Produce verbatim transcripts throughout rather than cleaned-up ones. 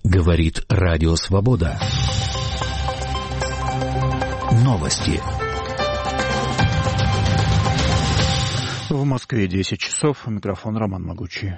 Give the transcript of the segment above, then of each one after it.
Говорит Радио Свобода. Новости. В Москве десять часов. Микрофон Роман Могучий.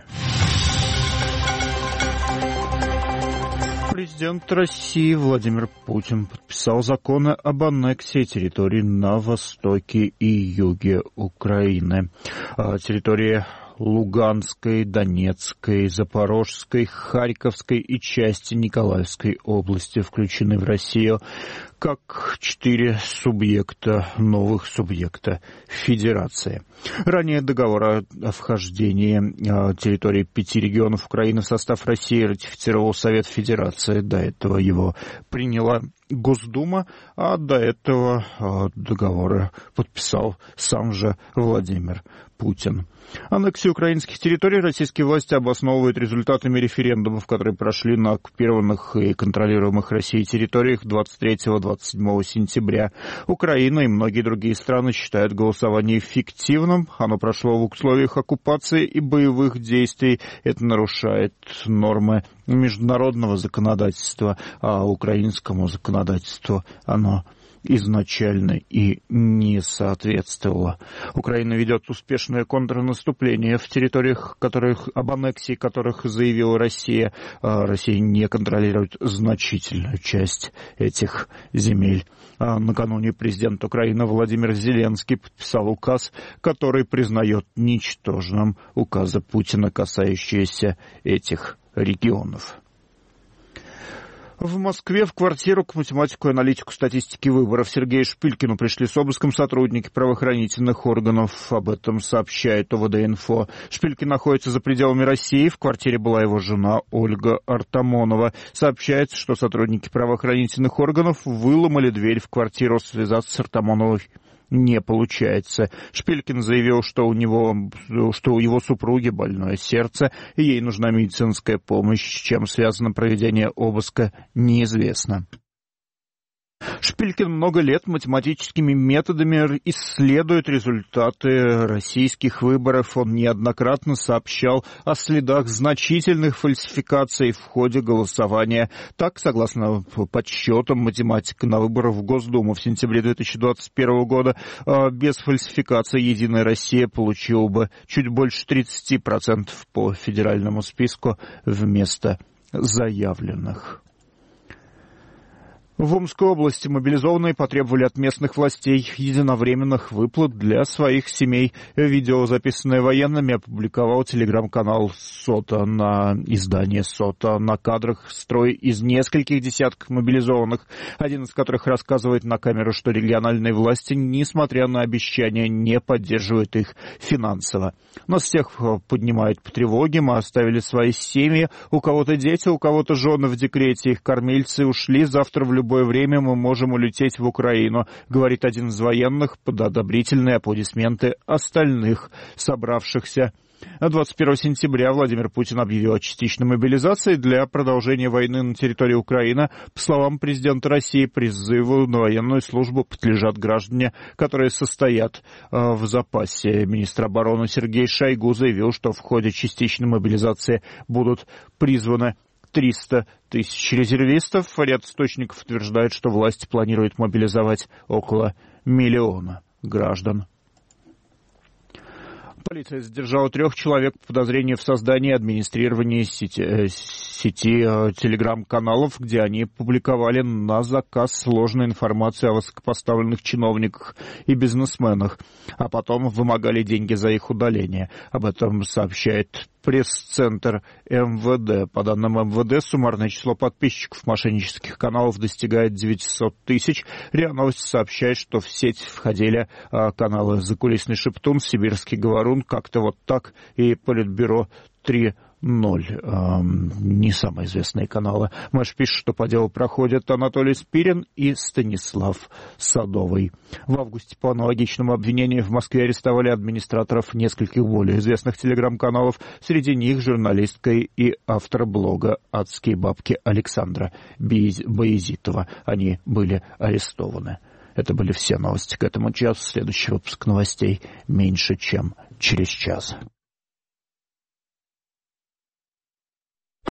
Президент России Владимир Путин подписал законы об аннексии территорий на востоке и юге Украины. Территории Луганской, Донецкой, Запорожской, Харьковской и части Николаевской области включены в Россию как четыре субъекта, новых субъекта Федерации. Ранее договор о вхождении территории пяти регионов Украины в состав России ратифицировал Совет Федерации. До этого его приняла Госдума, а до этого договоры подписал сам же Владимир Путин. Аннексию украинских территорий российские власти обосновывают результатами референдумов, которые прошли на оккупированных и контролируемых Россией территориях двадцать третьего — двадцать седьмого сентября. Украина и многие другие страны считают голосование фиктивным. Оно прошло в условиях оккупации и боевых действий. Это нарушает нормы международного законодательства, а украинскому законодательству оно изначально и не соответствовало. Украина ведет успешное контрнаступление в территориях, которых, об аннексии которых заявила Россия. Россия не контролирует значительную часть этих земель. Накануне президент Украины Владимир Зеленский подписал указ, который признает ничтожным указы Путина, касающиеся этих регионов. В Москве в квартиру к математику и аналитику статистики выборов Сергею Шпилькину пришли с обыском сотрудники правоохранительных органов. Об этом сообщает ОВД-Инфо. Шпилькин находится за пределами России. В квартире была его жена Ольга Артамонова. Сообщается, что сотрудники правоохранительных органов выломали дверь в квартиру. Связаться с Артамоновой не получается. Шпилькин заявил, что у него, что у его супруги больное сердце, и ей нужна медицинская помощь. С чем связано проведение обыска, неизвестно. Шпилькин много лет математическими методами исследует результаты российских выборов. Он неоднократно сообщал о следах значительных фальсификаций в ходе голосования. Так, согласно подсчетам математика на выборах в Госдуму в сентябре две тысячи двадцать первого года, без фальсификации «Единая Россия» получила бы чуть больше тридцати процентов по федеральному списку вместо заявленных. В Омской области мобилизованные потребовали от местных властей единовременных выплат для своих семей. Видео, записанное военными, опубликовал телеграм-канал СОТА на издание СОТА. На кадрах строй из нескольких десятков мобилизованных, один из которых рассказывает на камеру, что региональные власти, несмотря на обещания, не поддерживают их финансово. Но с тех поднимают по тревоге, мы оставили свои семьи, у кого-то дети, у кого-то жены в декрете, их кормильцы ушли, завтра в любое В любое время мы можем улететь в Украину, говорит один из военных под одобрительные аплодисменты остальных собравшихся. двадцать первого сентября Владимир Путин объявил о частичной мобилизации для продолжения войны на территории Украины. По словам президента России, призыву на военную службу подлежат граждане, которые состоят в запасе. Министр обороны Сергей Шойгу заявил, что в ходе частичной мобилизации будут призваны триста тысяч резервистов. Ряд источников утверждает, что власти планируют мобилизовать около миллиона граждан. Полиция задержала трех человек по подозрению в создании и администрировании сети, э, сети э, телеграм-каналов, где они публиковали на заказ сложную информацию о высокопоставленных чиновниках и бизнесменах, а потом вымогали деньги за их удаление. Об этом сообщает пресс-центр эм вэ дэ. По данным эм вэ дэ, суммарное число подписчиков мошеннических каналов достигает девятьсот тысяч. РИА Новости сообщает, что в сеть входили э, каналы «Закулисный шептун», «Сибирский говорун», как-то вот так и Политбюро три ноль. Эм, не самые известные каналы. Мэш пишет, что по делу проходят Анатолий Спирин и Станислав Садовый. В августе по аналогичному обвинению в Москве арестовали администраторов нескольких более известных телеграм-каналов. Среди них журналистка и автор блога «Адские бабки» Александра Баязитова. Они были арестованы. Это были все новости к этому часу. Следующий выпуск новостей меньше, чем через час.